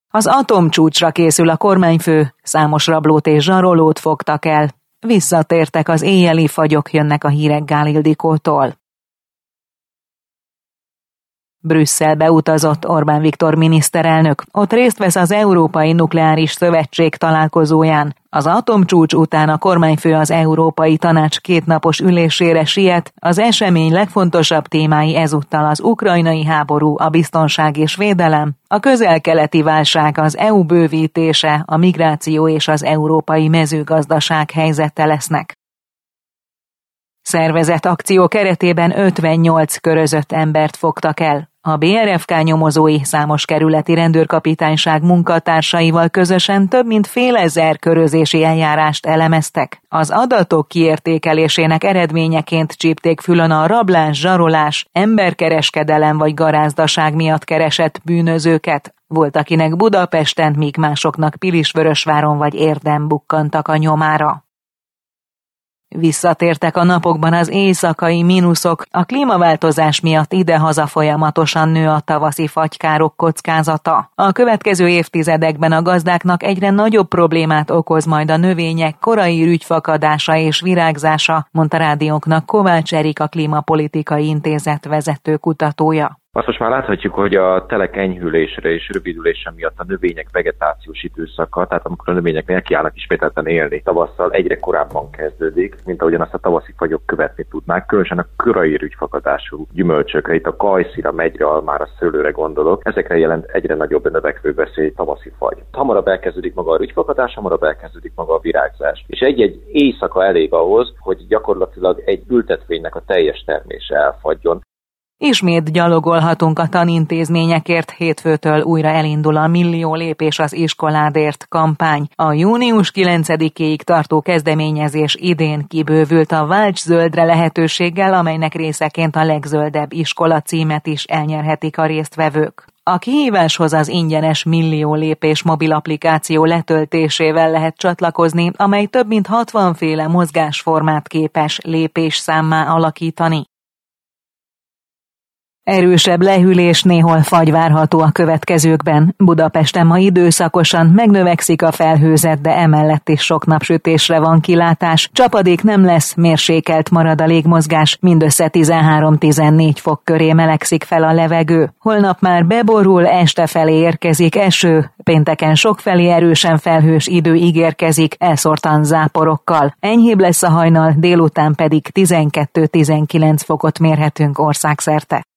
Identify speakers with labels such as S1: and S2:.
S1: Az atomcsúcsra készül a kormányfő, számos rablót és zsarolót fogtak el. Visszatértek az éjjeli fagyok, jönnek a hírek Gál Ildikótól. Brüsszelbe utazott Orbán Viktor miniszterelnök, ott részt vesz az Európai Nukleáris Szövetség találkozóján. Az atomcsúcs után a kormányfő az Európai Tanács kétnapos ülésére siet, az esemény legfontosabb témái ezúttal az ukrajnai háború, a biztonság és védelem, a közel-keleti válság, az EU bővítése, a migráció és az európai mezőgazdaság helyzete lesznek. Szervezett akció keretében 58 körözött embert fogtak el. A BRFK nyomozói számos kerületi rendőrkapitányság munkatársaival közösen több mint fél ezer körözési eljárást elemeztek. Az adatok kiértékelésének eredményeként csípték fülön a rablás, zsarolás, emberkereskedelem vagy garázdaság miatt keresett bűnözőket. Volt, akinek Budapesten, míg másoknak Pilisvörösváron vagy Érden bukkantak a nyomára. Visszatértek a napokban az éjszakai mínuszok, a klímaváltozás miatt idehaza folyamatosan nő a tavaszi fagykárok kockázata. A következő évtizedekben a gazdáknak egyre nagyobb problémát okoz majd a növények korai rügyfakadása és virágzása, mondta rádiónknak Kovács Erik, a Klímapolitikai Intézet vezető kutatója.
S2: Azt most már láthatjuk, hogy a telek enyhülésre és rövidülése miatt a növények vegetációs időszaka, tehát amikor a növények nekiállnak ismételten élni, tavasszal egyre korábban kezdődik, mint ahogyan azt a tavaszi fagyok követni tudnák, különösen a korai rügyfakadású gyümölcsökre, itt a kajszira, megyre, almára, szőlőre gondolok, ezekre jelent egyre nagyobb növekvő veszély tavaszi fagy. Hamarabb elkezdődik maga a rügyfakadás, hamarabb elkezdődik maga a virágzás. És egy-egy éjszaka elég ahhoz, hogy gyakorlatilag egy ültetvénynek a teljes termése elfagyjon.
S1: Ismét gyalogolhatunk a tanintézményekért, hétfőtől újra elindul a Millió lépés az iskoládért kampány. A június 9-éig tartó kezdeményezés idén kibővült a Válts zöldre lehetőséggel, amelynek részeként a legzöldebb iskola címet is elnyerhetik a résztvevők. A kihíváshoz az ingyenes Millió lépés mobil applikáció letöltésével lehet csatlakozni, amely több mint 60 féle mozgásformát képes lépésszámmá alakítani. Erősebb lehűlés, néhol fagy várható a következőkben. Budapesten ma időszakosan megnövekszik a felhőzet, de emellett is sok napsütésre van kilátás. Csapadék nem lesz, mérsékelt marad a légmozgás, mindössze 13-14 fok köré melegszik fel a levegő. Holnap már beborul, este felé érkezik eső, pénteken sokfelé erősen felhős idő ígérkezik, elszórtan záporokkal. Enyhébb lesz a hajnal, délután pedig 12-19 fokot mérhetünk országszerte.